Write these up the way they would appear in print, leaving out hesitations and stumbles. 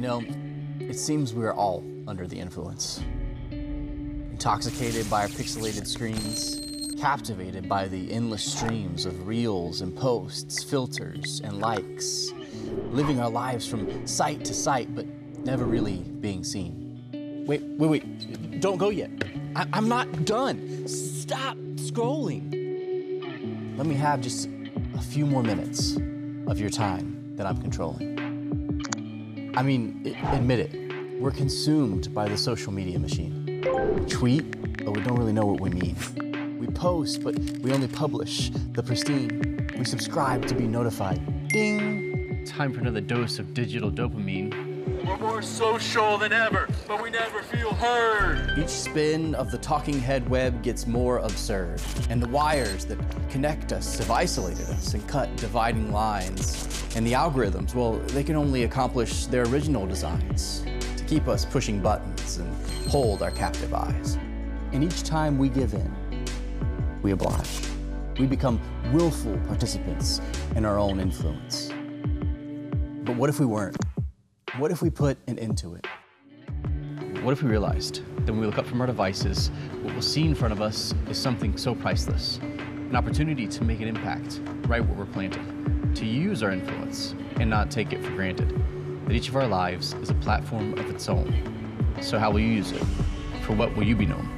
know, it seems we're all under the influence. Intoxicated by our pixelated screens, captivated by the endless streams of reels and posts, filters and likes, living our lives from site to site, but never really being seen. Wait, don't go yet. I'm not done. Stop scrolling. Let me have just a few more minutes of your time that I'm controlling. I mean, admit it, we're consumed by the social media machine. We tweet, but we don't really know what we mean. We post, but we only publish the pristine. We subscribe to be notified. Ding! Time for another dose of digital dopamine. We're more social than ever, but we never feel heard. Each spin of the talking head web gets more absurd, and the wires that connect us have isolated us and cut dividing lines. And the algorithms, well, they can only accomplish their original designs to keep us pushing buttons and hold our captive eyes. And each time we give in, we oblige. We become willful participants in our own influence. But what if we weren't? What if we put an end to it? What if we realized that when we look up from our devices, what we'll see in front of us is something so priceless, an opportunity to make an impact right where we're planted, to use our influence and not take it for granted, that each of our lives is a platform of its own. So how will you use it? For what will you be known?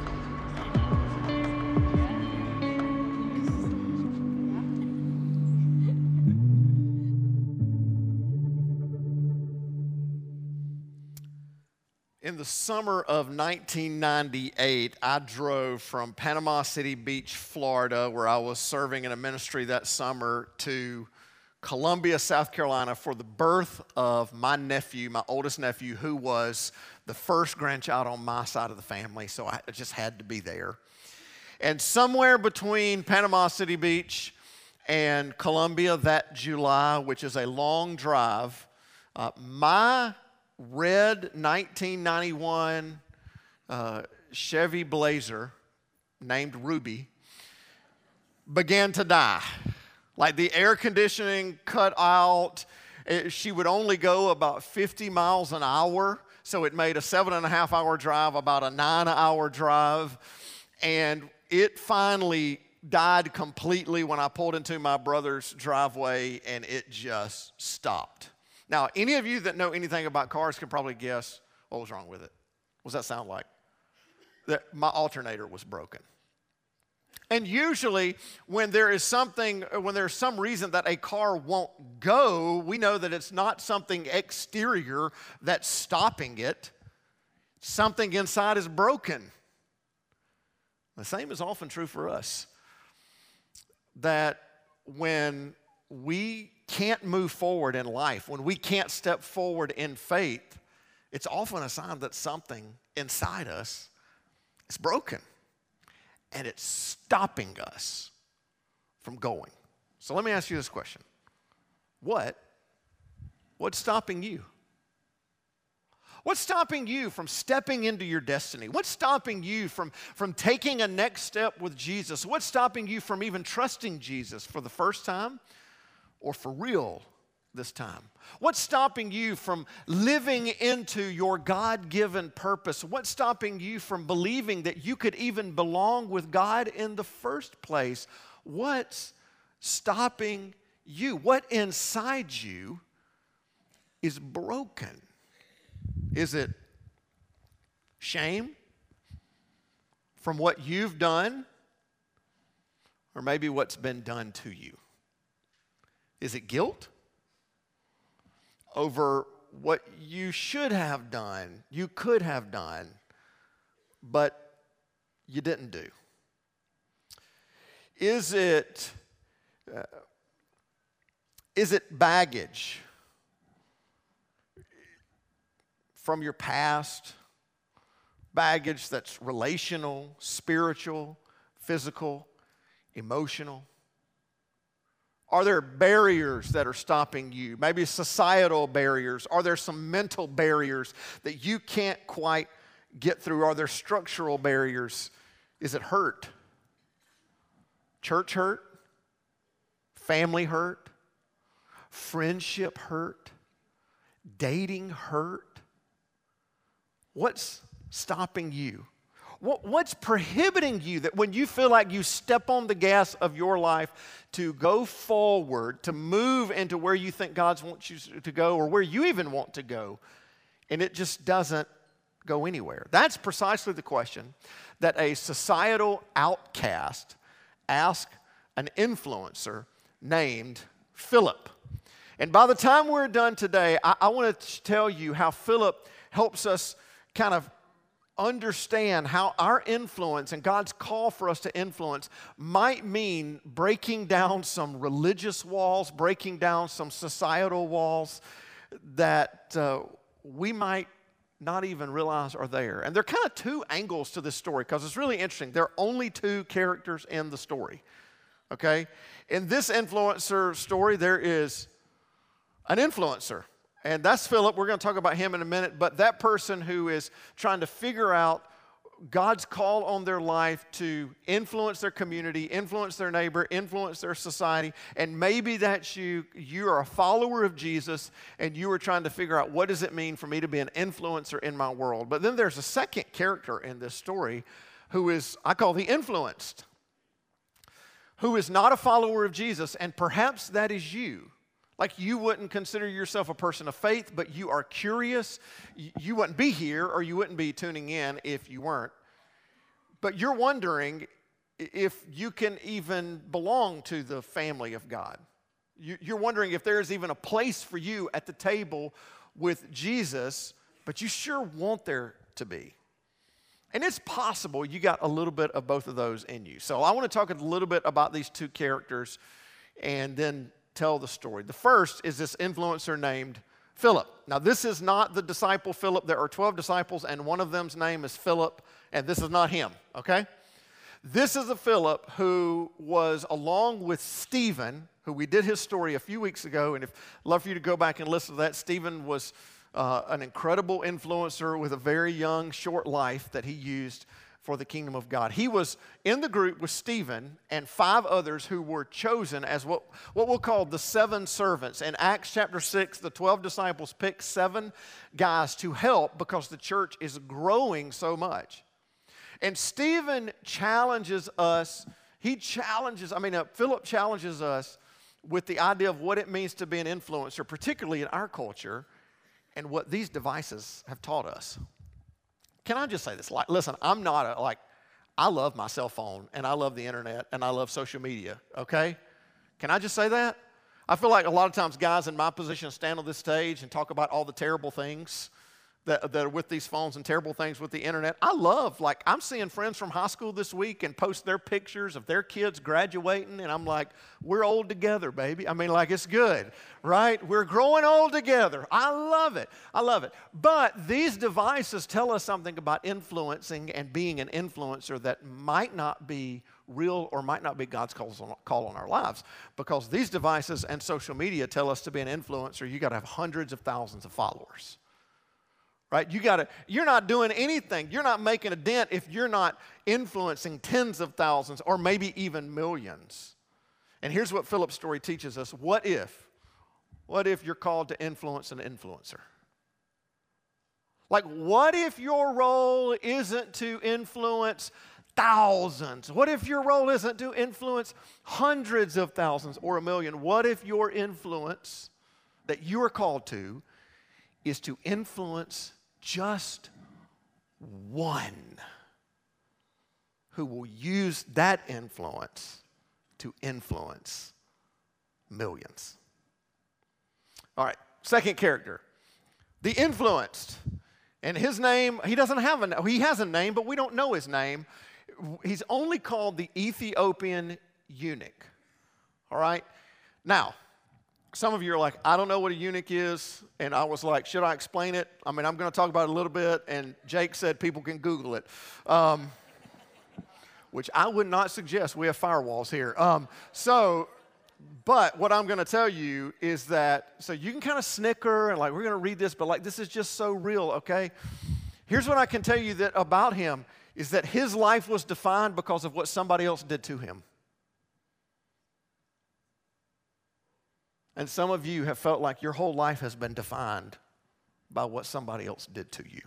In the summer of 1998, I drove from Panama City Beach, Florida, where I was serving in a ministry that summer, to Columbia, South Carolina, for the birth of my nephew, my oldest nephew, who was the first grandchild on my side of the family, so I just had to be there. And somewhere between Panama City Beach and Columbia that July, which is a long drive, my red 1991 Chevy Blazer named Ruby began to die. Like the air conditioning cut out. She would only go about 50 miles an hour, so it made a 7.5 hour drive about a 9 hour drive. And it finally died completely when I pulled into my brother's driveway, and it just stopped. Now, any of you that know anything about cars can probably guess what was wrong with it. What does that sound like? That my alternator was broken. And usually when there's some reason that a car won't go, we know that it's not something exterior that's stopping it. Something inside is broken. The same is often true for us. That when we can't move forward in life, when we can't step forward in faith, it's often a sign that something inside us is broken and it's stopping us from going. So let me ask you this question. What's stopping you? What's stopping you from stepping into your destiny? What's stopping you from taking a next step with Jesus? What's stopping you from even trusting Jesus for the first time or for real this time? What's stopping you from living into your God-given purpose? What's stopping you from believing that you could even belong with God in the first place? What's stopping you? What inside you is broken? Is it shame from what you've done, or maybe what's been done to you? Is it guilt over what you should have done, you could have done, but you didn't do? Is it baggage from your past, baggage that's relational, spiritual, physical, emotional? Are there barriers that are stopping you? Maybe societal barriers. Are there some mental barriers that you can't quite get through? Are there structural barriers? Is it hurt? Church hurt? Family hurt? Friendship hurt? dating hurt? What's stopping you? What's prohibiting you that when you feel like you step on the gas of your life to go forward, to move into where you think God wants you to go or where you even want to go, and it just doesn't go anywhere? That's precisely the question that a societal outcast asked an influencer named Philip. And by the time we're done today, I want to tell you how Philip helps us kind of understand how our influence and God's call for us to influence might mean breaking down some religious walls, breaking down some societal walls that we might not even realize are there. And there are kind of two angles to this story because it's really interesting. There are only two characters in the story, okay? In this influencer story, there is an influencer. And that's Philip. We're going to talk about him in a minute. But that person who is trying to figure out God's call on their life to influence their community, influence their neighbor, influence their society. And maybe that's you. You are a follower of Jesus, and you are trying to figure out what does it mean for me to be an influencer in my world. But then there's a second character in this story who is, I call the influenced, who is not a follower of Jesus. And perhaps that is you. Like you wouldn't consider yourself a person of faith, but you are curious. You wouldn't be here or you wouldn't be tuning in if you weren't. But you're wondering if you can even belong to the family of God. You're wondering if there's even a place for you at the table with Jesus, but you sure want there to be. And it's possible you got a little bit of both of those in you. So I want to talk a little bit about these two characters and then tell the story. The first is this influencer named Philip. Now, this is not the disciple Philip. There are 12 disciples, and one of them's name is Philip, and this is not him, okay? This is a Philip who was along with Stephen, who we did his story a few weeks ago, and I'd love for you to go back and listen to that. Stephen was an incredible influencer with a very young, short life that he used for the kingdom of God. He was in the group with Stephen and 5 others who were chosen as what we'll call the 7 servants. In Acts chapter 6, the 12 disciples picked 7 guys to help because the church is growing so much. And Stephen challenges us. Philip challenges us with the idea of what it means to be an influencer, particularly in our culture, and what these devices have taught us. Can I just say this? Listen, I'm not I love my cell phone, and I love the internet, and I love social media, okay? Can I just say that? I feel like a lot of times guys in my position stand on this stage and talk about all the terrible things that are with these phones and terrible things with the internet. I'm seeing friends from high school this week and post their pictures of their kids graduating, and I'm like, we're old together, baby. It's good, right? We're growing old together. I love it. But these devices tell us something about influencing and being an influencer that might not be real or might not be God's call on our lives, because these devices and social media tell us to be an influencer, you got to have hundreds of thousands of followers. Right? You're not doing anything. You're not making a dent if you're not influencing tens of thousands or maybe even millions. And here's what Philip's story teaches us. What if you're called to influence an influencer? What if your role isn't to influence thousands? What if your role isn't to influence hundreds of thousands or a million? What if your influence that you are called to is to influence just one who will use that influence to influence millions? All right, second character, the influenced. And his name, he has a name, but we don't know his name. He's only called the Ethiopian eunuch. All right? Now, some of you are like, I don't know what a eunuch is. And I was like, should I explain it? I'm going to talk about it a little bit. And Jake said people can Google it, which I would not suggest. We have firewalls here. But what I'm going to tell you is that, so you can kind of snicker and we're going to read this, but this is just so real, okay? Here's what I can tell you that about him is that his life was defined because of what somebody else did to him. And some of you have felt like your whole life has been defined by what somebody else did to you.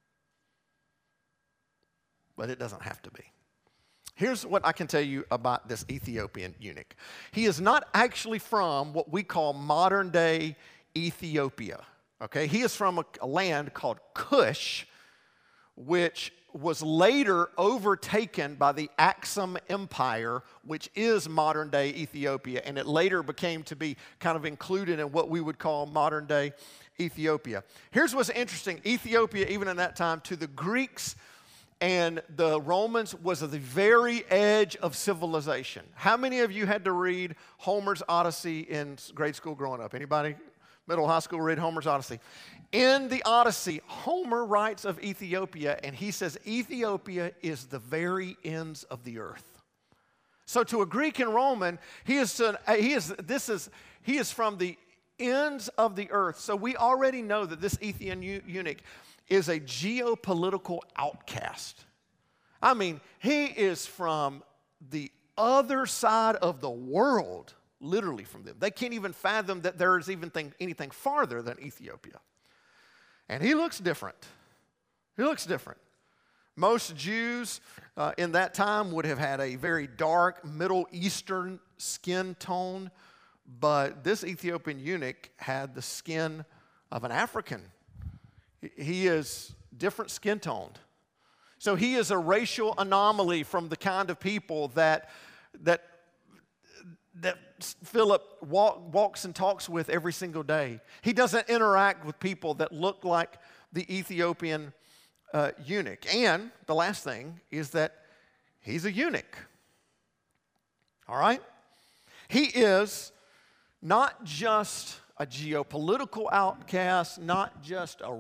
But it doesn't have to be. Here's what I can tell you about this Ethiopian eunuch. He is not actually from what we call modern day Ethiopia. Okay? He is from a land called Cush, which was later overtaken by the Aksum Empire, which is modern day Ethiopia, and it later became to be kind of included in what we would call modern day Ethiopia. Here's what's interesting. Ethiopia, even in that time, to the Greeks and the Romans, was at the very edge of civilization. How many of you had to read Homer's Odyssey in grade school growing up? Anybody? Middle high school read Homer's Odyssey. In the Odyssey, Homer writes of Ethiopia, and he says Ethiopia is the very ends of the earth. So to a Greek and Roman, he is from the ends of the earth. So we already know that this Ethiopian eunuch is a geopolitical outcast. I mean, he is from the other side of the world, literally from them. They can't even fathom that there is even anything farther than Ethiopia. And he looks different. He looks different. Most Jews in that time would have had a very dark Middle Eastern skin tone, but this Ethiopian eunuch had the skin of an African. He is different skin toned. So he is a racial anomaly from the kind of people that Philip walks and talks with every single day. He doesn't interact with people that look like the Ethiopian eunuch. And the last thing is that he's a eunuch. All right? He is not just a geopolitical outcast, not just a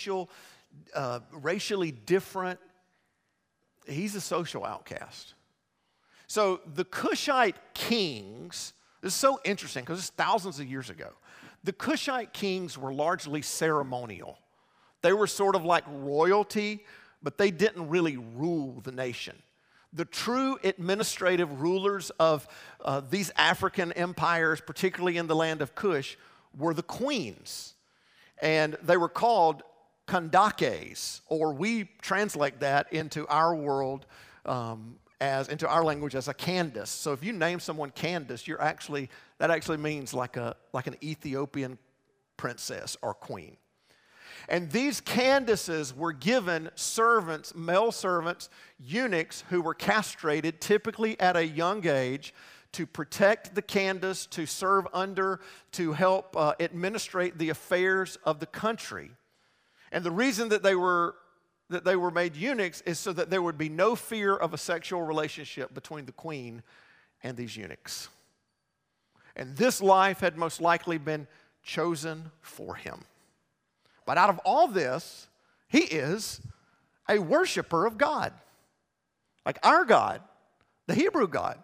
racially different. He's a social outcast. So the Cushite kings, this is so interesting because it's thousands of years ago. The Cushite kings were largely ceremonial. They were sort of like royalty, but they didn't really rule the nation. The true administrative rulers of these African empires, particularly in the land of Cush, were the queens. And they were called kandakes, or we translate that into our world into our language as a Candace. So if you name someone Candace, that actually means like an Ethiopian princess or queen. And these Candaces were given servants, male servants, eunuchs who were castrated, typically at a young age, to protect the Candace, to serve under, to help administrate the affairs of the country. And the reason that they were made eunuchs is so that there would be no fear of a sexual relationship between the queen and these eunuchs. And this life had most likely been chosen for him. But out of all this, he is a worshiper of God. Like our God, the Hebrew God.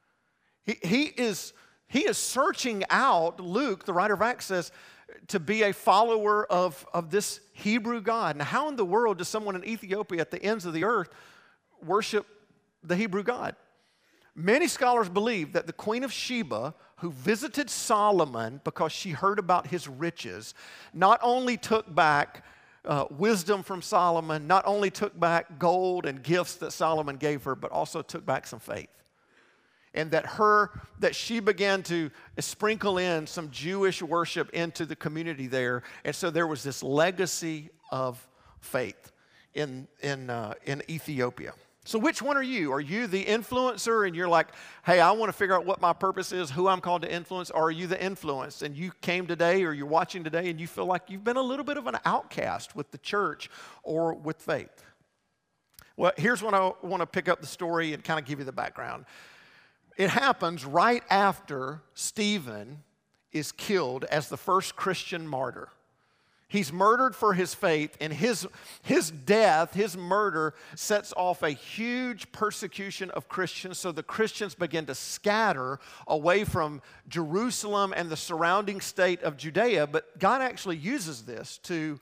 He is searching out, Luke, the writer of Acts says, to be a follower of this Hebrew God. Now, how in the world does someone in Ethiopia at the ends of the earth worship the Hebrew God? Many scholars believe that the Queen of Sheba, who visited Solomon because she heard about his riches, not only took back wisdom from Solomon, not only took back gold and gifts that Solomon gave her, but also took back some faith. And that she began to sprinkle in some Jewish worship into the community there. And so there was this legacy of faith in Ethiopia. So which one are you? Are you the influencer and you're like, hey, I want to figure out what my purpose is, who I'm called to influence? Or are you the influenced and you came today or you're watching today and you feel like you've been a little bit of an outcast with the church or with faith? Well, here's when I want to pick up the story and kind of give you the background. It happens right after Stephen is killed as the first Christian martyr. He's murdered for his faith, and his death, his murder, sets off a huge persecution of Christians. So the Christians begin to scatter away from Jerusalem and the surrounding state of Judea. But God actually uses this to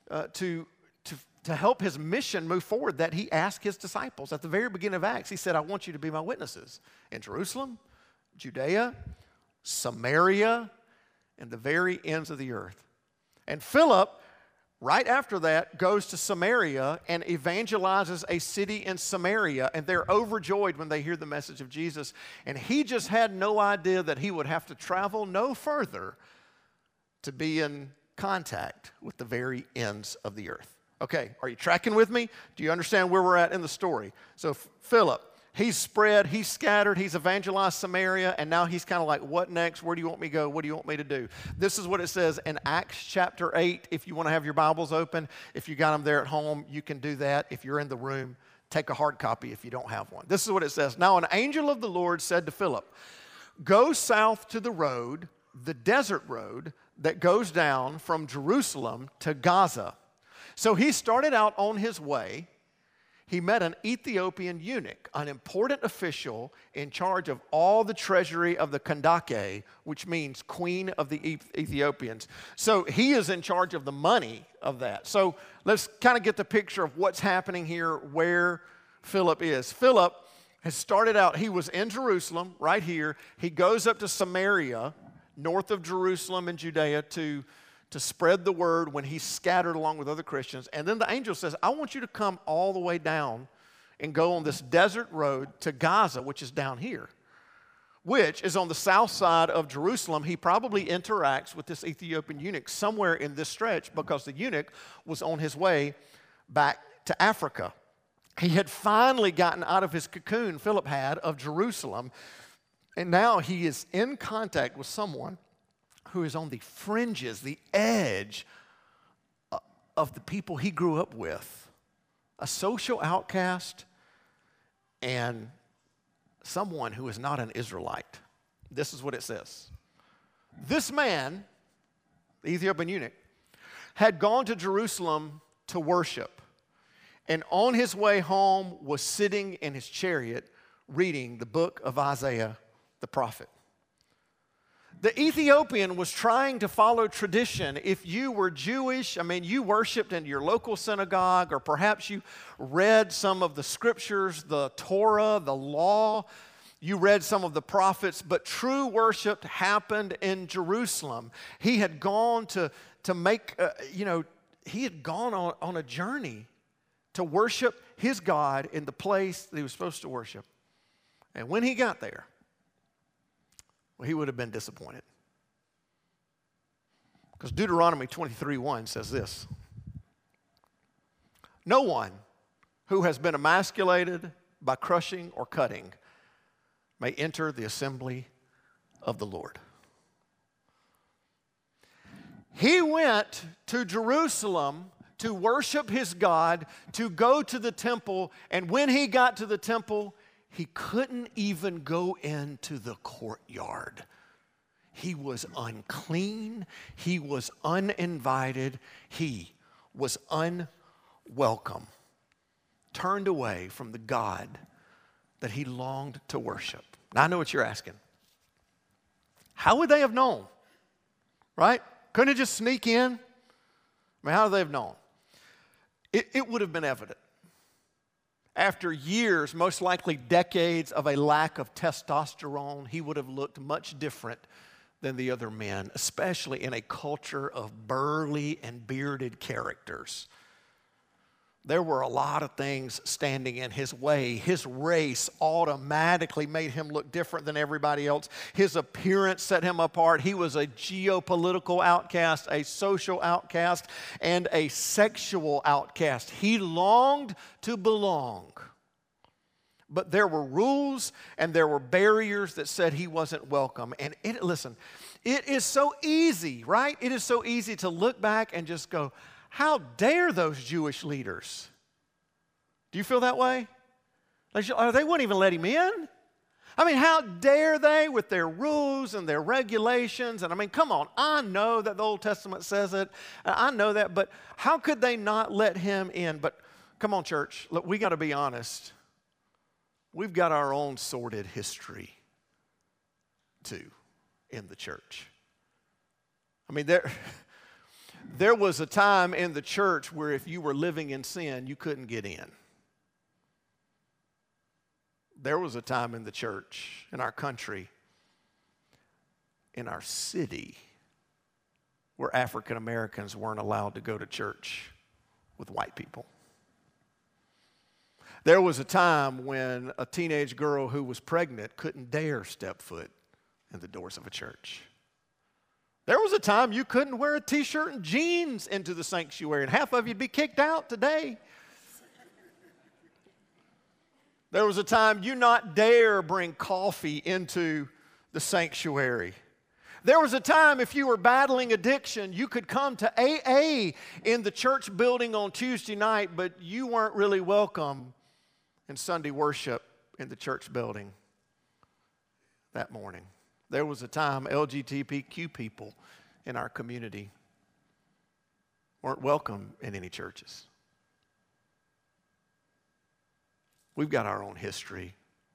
help his mission move forward, that he asked his disciples. At the very beginning of Acts, he said, I want you to be my witnesses in Jerusalem, Judea, Samaria, and the very ends of the earth. And Philip right after that, goes to Samaria and evangelizes a city in Samaria, and they're overjoyed when they hear the message of Jesus. And he just had no idea that he would have to travel no further to be in contact with the very ends of the earth. Okay, are you tracking with me? Do you understand where we're at in the story? So Philip, he's spread, he's scattered, he's evangelized Samaria, and now he's kind of like, what next? Where do you want me to go? What do you want me to do? This is what it says in Acts chapter 8. If you want to have your Bibles open, if you got them there at home, you can do that. If you're in the room, take a hard copy if you don't have one. This is what it says. Now an angel of the Lord said to Philip, go south to the road, the desert road that goes down from Jerusalem to Gaza. So he started out on his way. He met an Ethiopian eunuch, an important official in charge of all the treasury of the Kandake, which means queen of the Ethiopians. So he is in charge of the money of that. So let's kind of get the picture of what's happening here, where Philip is. Philip has started out, he was in Jerusalem, right here. He goes up to Samaria, north of Jerusalem and Judea, to spread the word when he's scattered along with other Christians. And then the angel says, I want you to come all the way down and go on this desert road to Gaza, which is down here, which is on the south side of Jerusalem. He probably interacts with this Ethiopian eunuch somewhere in this stretch because the eunuch was on his way back to Africa. He had finally gotten out of his cocoon, Philip had, of Jerusalem, and now he is in contact with someone who is on the fringes, the edge of the people he grew up with. A social outcast and someone who is not an Israelite. This is what it says. This man, the Ethiopian eunuch, had gone to Jerusalem to worship, and on his way home was sitting in his chariot reading the book of Isaiah the prophet. The Ethiopian was trying to follow tradition. If you were Jewish, you worshiped in your local synagogue, or perhaps you read some of the scriptures, the Torah, the law. You read some of the prophets, but true worship happened in Jerusalem. He had gone to make, he had gone on a journey to worship his God in the place that he was supposed to worship. And when he got there, well, he would have been disappointed. Because Deuteronomy 23:1 says this: no one who has been emasculated by crushing or cutting may enter the assembly of the Lord. He went to Jerusalem to worship his God, to go to the temple, and when he got to the temple, he couldn't even go into the courtyard. He was unclean. He was uninvited. He was unwelcome. Turned away from the God that he longed to worship. Now, I know what you're asking. How would they have known? Right? Couldn't it just sneak in? How would they have known? It would have been evident. After years, most likely decades of a lack of testosterone, he would have looked much different than the other men, especially in a culture of burly and bearded characters. There were a lot of things standing in his way. His race automatically made him look different than everybody else. His appearance set him apart. He was a geopolitical outcast, a social outcast, and a sexual outcast. He longed to belong. But there were rules and there were barriers that said he wasn't welcome. And listen, it is so easy, right? It is so easy to look back and just go, how dare those Jewish leaders? Do you feel that way? They wouldn't even let him in. How dare they with their rules and their regulations? And come on, I know that the Old Testament says it. I know that, but how could they not let him in? But come on, church, look, we got to be honest. We've got our own sordid history, too, in the church. There was a time in the church where if you were living in sin, you couldn't get in. There was a time in the church, in our country, in our city, where African Americans weren't allowed to go to church with white people. There was a time when a teenage girl who was pregnant couldn't dare step foot in the doors of a church. There was a time you couldn't wear a t-shirt and jeans into the sanctuary, and half of you'd be kicked out today. There was a time you not dare bring coffee into the sanctuary. There was a time if you were battling addiction, you could come to AA in the church building on Tuesday night, but you weren't really welcome in Sunday worship in the church building that morning. There was a time LGBTQ people in our community weren't welcome in any churches. We've got our own history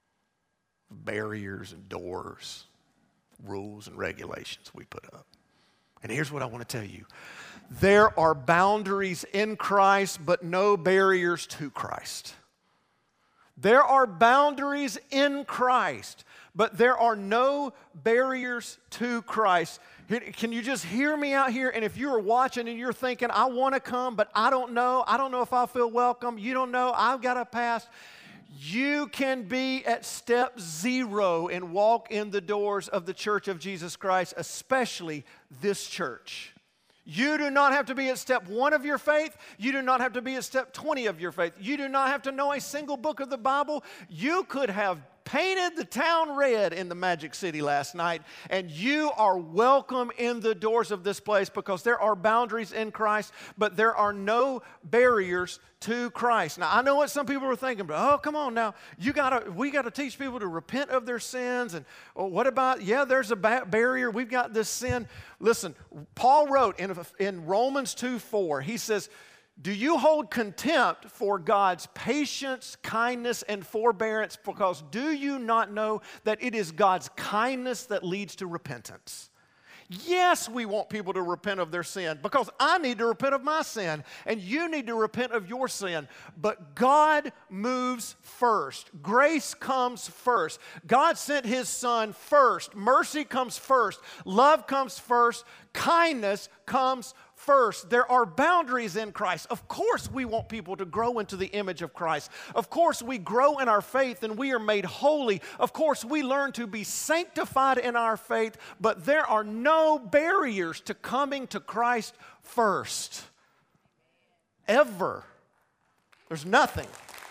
of barriers and doors, rules and regulations we put up. And here's what I want to tell you. There are boundaries in Christ, but no barriers to Christ. There are boundaries in Christ, but there are no barriers to Christ. Can you just hear me out here? And if you are watching and you're thinking, I want to come, but I don't know if I feel welcome. You don't know, I've got a past. You can be at step 0 and walk in the doors of the Church of Jesus Christ, especially this church. You do not have to be at step 1 of your faith. You do not have to be at step 20 of your faith. You do not have to know a single book of the Bible. You could have painted the town red in the Magic City last night, and you are welcome in the doors of this place because there are boundaries in Christ, but there are no barriers to Christ. Now, I know what some people are thinking, but oh, come on now, we got to teach people to repent of their sins, and what about, there's a barrier, we've got this sin. Listen, Paul wrote in Romans 2:4, he says, do you hold contempt for God's patience, kindness, and forbearance? Because do you not know that it is God's kindness that leads to repentance? Yes, we want people to repent of their sin because I need to repent of my sin and you need to repent of your sin. But God moves first. Grace comes first. God sent His Son first. Mercy comes first. Love comes first. Kindness comes first. There are boundaries in Christ. Of course, we want people to grow into the image of Christ. Of course, we grow in our faith and we are made holy. Of course, we learn to be sanctified in our faith, but there are no barriers to coming to Christ first. Ever. There's nothing.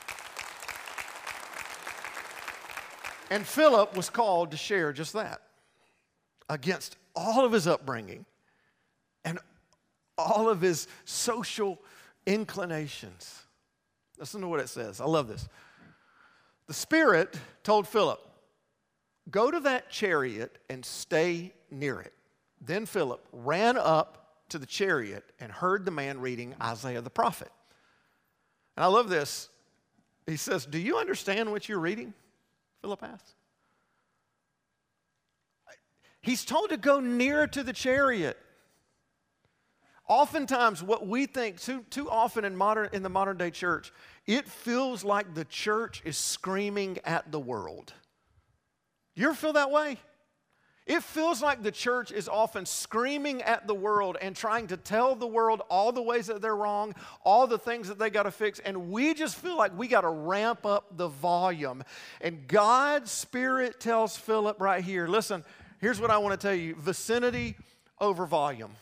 And Philip was called to share just that. Against all of his upbringing and all of his social inclinations. Listen to what it says. I love this. The Spirit told Philip, go to that chariot and stay near it. Then Philip ran up to the chariot and heard the man reading Isaiah the prophet. And I love this. He says, do you understand what you're reading? Philip asked. He's told to go near to the chariot. Oftentimes, what we think too often in the modern day church, it feels like the church is screaming at the world. You ever feel that way? It feels like the church is often screaming at the world and trying to tell the world all the ways that they're wrong, all the things that they got to fix, and we just feel like we got to ramp up the volume. And God's Spirit tells Philip right here, listen, here's what I want to tell you, vicinity over volume.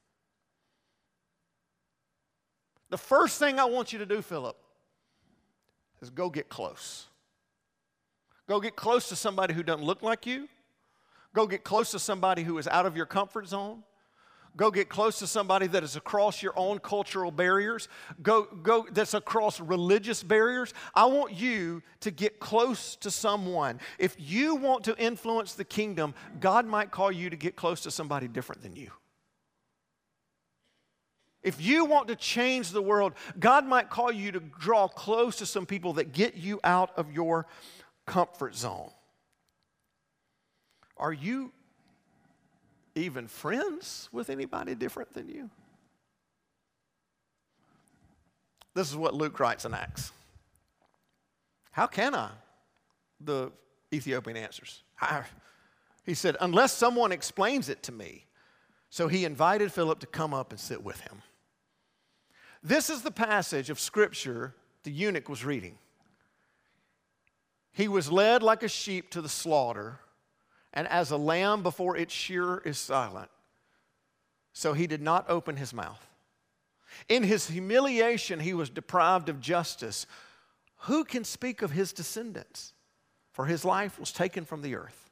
The first thing I want you to do, Philip, is go get close. Go get close to somebody who doesn't look like you. Go get close to somebody who is out of your comfort zone. Go get close to somebody that is across your own cultural barriers. Go that's across religious barriers. I want you to get close to someone. If you want to influence the kingdom, God might call you to get close to somebody different than you. If you want to change the world, God might call you to draw close to some people that get you out of your comfort zone. Are you even friends with anybody different than you? This is what Luke writes in Acts. How can I? The Ethiopian answers. He said, unless someone explains it to me. So he invited Philip to come up and sit with him. This is the passage of Scripture the eunuch was reading. He was led like a sheep to the slaughter, and as a lamb before its shearer is silent, so he did not open his mouth. In his humiliation, he was deprived of justice. Who can speak of his descendants? For his life was taken from the earth.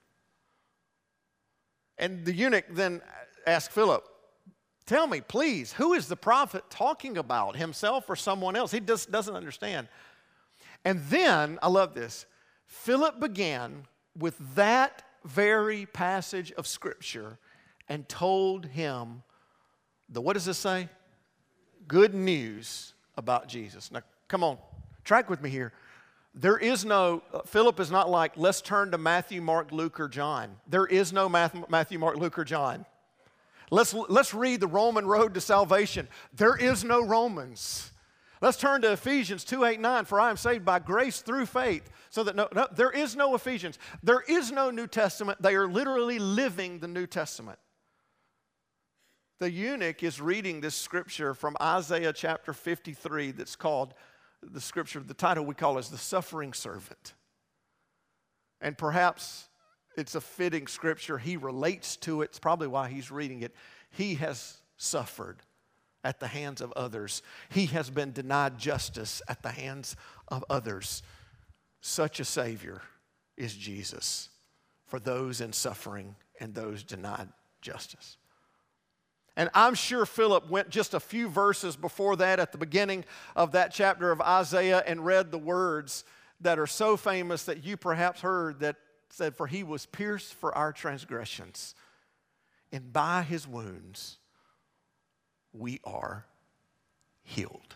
And the eunuch then asked Philip, tell me, please, who is the prophet talking about, himself or someone else? He just doesn't understand. And then, I love this, Philip began with that very passage of Scripture and told him what does this say? Good news about Jesus. Now, come on, track with me here. There is no, Philip is not like, let's turn to Matthew, Mark, Luke, or John. There is no Matthew, Mark, Luke, or John. Let's read the Roman road to salvation. There is no Romans. Let's turn to Ephesians 2:8-9. For I am saved by grace through faith. So that no, there is no Ephesians. There is no New Testament. They are literally living the New Testament. The eunuch is reading this scripture from Isaiah chapter 53 that's called, the scripture, the title we call is The Suffering Servant. And perhaps it's a fitting scripture. He relates to it. It's probably why he's reading it. He has suffered at the hands of others. He has been denied justice at the hands of others. Such a Savior is Jesus for those in suffering and those denied justice. And I'm sure Philip went just a few verses before that at the beginning of that chapter of Isaiah and read the words that are so famous that you perhaps heard that said, for he was pierced for our transgressions, and by his wounds we are healed.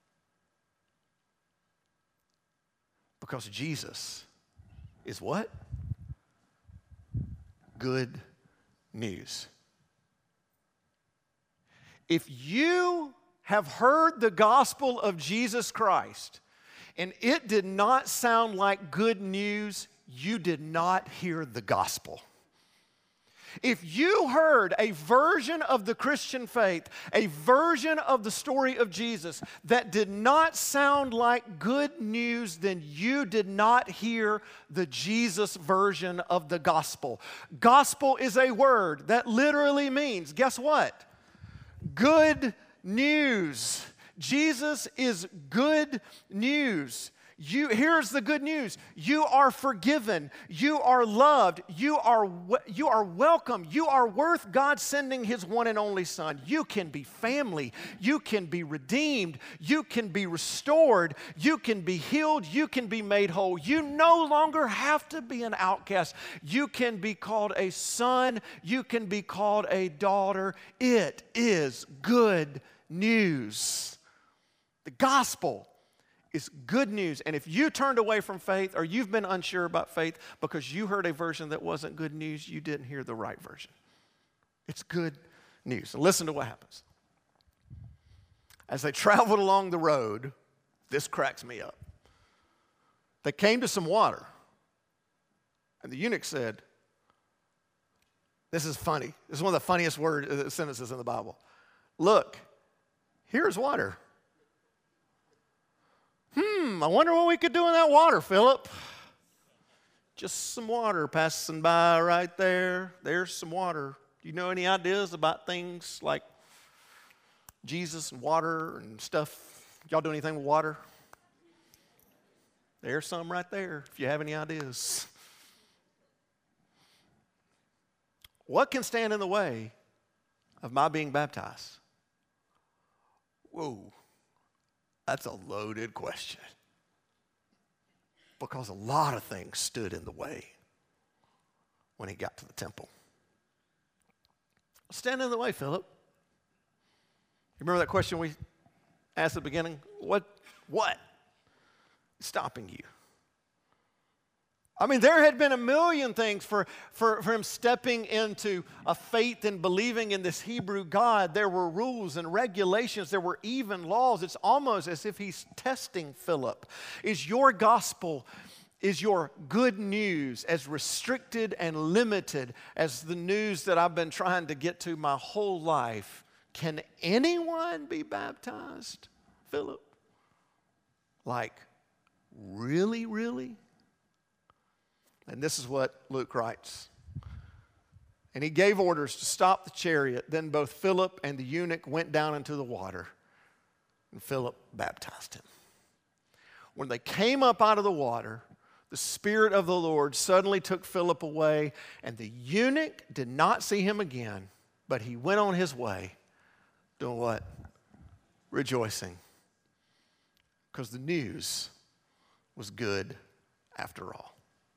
Because Jesus is what? Good news. If you have heard the gospel of Jesus Christ and it did not sound like good news, you did not hear the gospel. If you heard a version of the Christian faith, a version of the story of Jesus that did not sound like good news, then you did not hear the Jesus version of the gospel. Gospel is a word that literally means, guess what? Good news. Jesus is good news. Here's the good news. You are forgiven. You are loved. You are welcome. You are worth God sending His one and only Son. You can be family. You can be redeemed. You can be restored. You can be healed. You can be made whole. You no longer have to be an outcast. You can be called a son. You can be called a daughter. It is good news. The gospel is good news. And if you turned away from faith or you've been unsure about faith because you heard a version that wasn't good news, you didn't hear the right version. It's good news. So listen to what happens. As they traveled along the road, this cracks me up. They came to some water. And the eunuch said, this is funny. This is one of the funniest sentences in the Bible. Look, here's water. I wonder what we could do in that water, Philip. Just some water passing by right there. There's some water. Do you know any ideas about things like Jesus and water and stuff? Y'all do anything with water? There's some right there if you have any ideas. What can stand in the way of my being baptized? Whoa. That's a loaded question. Because a lot of things stood in the way when he got to the temple. Stand in the way, Philip. You remember that question we asked at the beginning? What is stopping you? I mean, there had been a million things for him stepping into a faith and believing in this Hebrew God. There were rules and regulations. There were even laws. It's almost as if he's testing Philip. Is your gospel Is your good news as restricted and limited as the news that I've been trying to get to my whole life? Can anyone be baptized, Philip? Like, really, really? And this is what Luke writes. And he gave orders to stop the chariot. Then both Philip and the eunuch went down into the water, and Philip baptized him. When they came up out of the water, the Spirit of the Lord suddenly took Philip away, and the eunuch did not see him again, but he went on his way, doing what? Rejoicing. Because the news was good after all.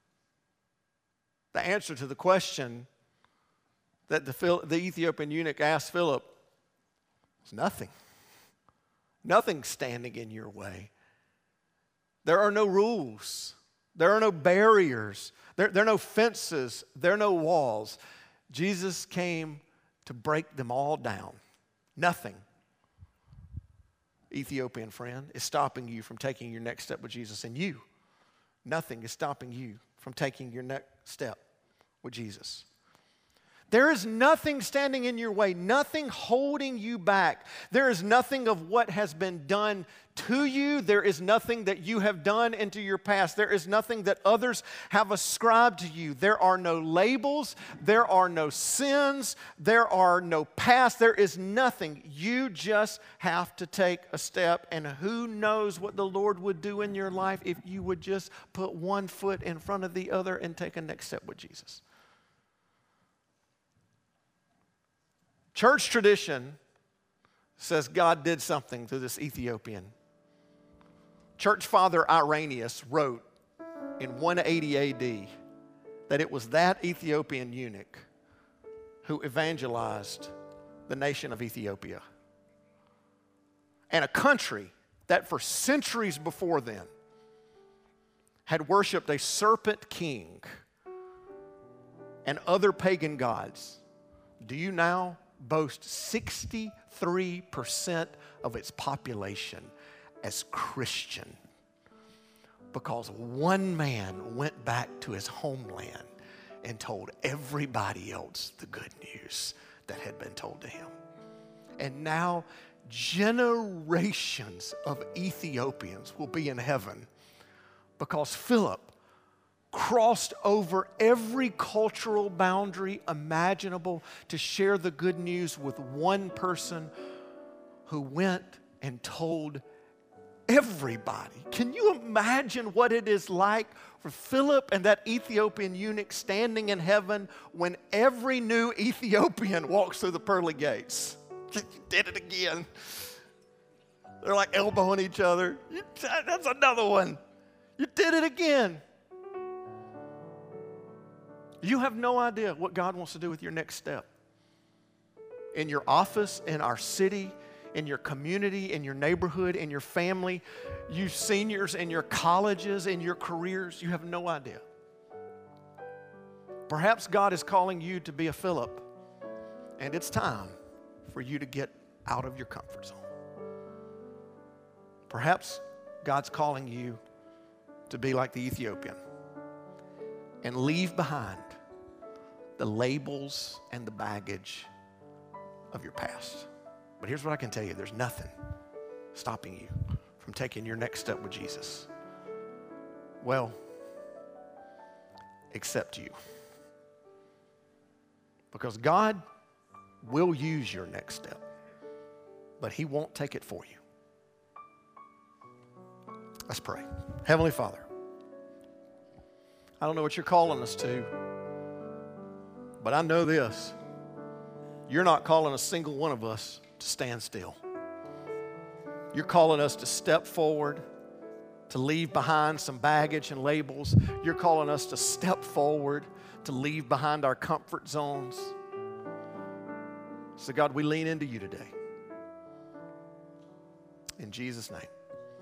The answer to the question that the Ethiopian eunuch asked Philip was nothing. Nothing standing in your way. There are no rules. There are no barriers. There are no fences. There are no walls. Jesus came to break them all down. Nothing, Ethiopian friend, is stopping you from taking your next step with Jesus. And you, nothing is stopping you from taking your next step with Jesus. There is nothing standing in your way, nothing holding you back. There is nothing of what has been done to you. There is nothing that you have done into your past. There is nothing that others have ascribed to you. There are no labels. There are no sins. There are no past. There is nothing. You just have to take a step. And who knows what the Lord would do in your life if you would just put one foot in front of the other and take a next step with Jesus. Church tradition says God did something to this Ethiopian. Church Father Irenaeus wrote in 180 AD that it was that Ethiopian eunuch who evangelized the nation of Ethiopia. And a country that for centuries before then had worshiped a serpent king and other pagan gods. Do you now boast 63% of its population as Christian because one man went back to his homeland and told everybody else the good news that had been told to him. And now generations of Ethiopians will be in heaven because Philip crossed over every cultural boundary imaginable to share the good news with one person who went and told everybody. Can you imagine what it is like for Philip and that Ethiopian eunuch standing in heaven when every new Ethiopian walks through the pearly gates? You did it again. They're like elbowing each other. That's another one. You did it again. You have no idea what God wants to do with your next step. In your office, in our city, in your community, in your neighborhood, in your family, you seniors in your colleges, in your careers, you have no idea. Perhaps God is calling you to be a Philip, and it's time for you to get out of your comfort zone. Perhaps God's calling you to be like the Ethiopian and leave behind the labels and the baggage of your past. But here's what I can tell you. There's nothing stopping you from taking your next step with Jesus. Well, except you. Because God will use your next step, but He won't take it for you. Let's pray. Heavenly Father, I don't know what you're calling us to, but I know this. You're not calling a single one of us to stand still. You're calling us to step forward, to leave behind some baggage and labels. You're calling us to step forward, to leave behind our comfort zones. So God, we lean into you today. In Jesus' name.